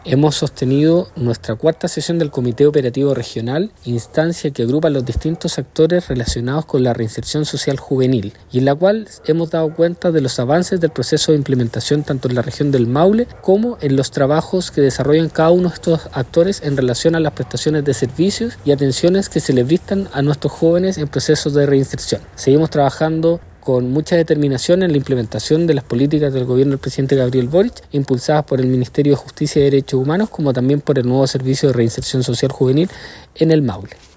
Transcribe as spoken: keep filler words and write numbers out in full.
Hemos sostenido nuestra cuarta sesión del Comité Operativo Regional, instancia que agrupa a los distintos actores relacionados con la reinserción social juvenil, y en la cual hemos dado cuenta de los avances del proceso de implementación tanto en la región del Maule como en los trabajos que desarrollan cada uno de estos actores en relación a las prestaciones de servicios y atenciones que se les brindan a nuestros jóvenes en procesos de reinserción. Seguimos trabajando con mucha determinación en la implementación de las políticas del gobierno del presidente Gabriel Boric, impulsadas por el Ministerio de Justicia y Derechos Humanos, como también por el nuevo Servicio de Reinserción Social Juvenil en el Maule.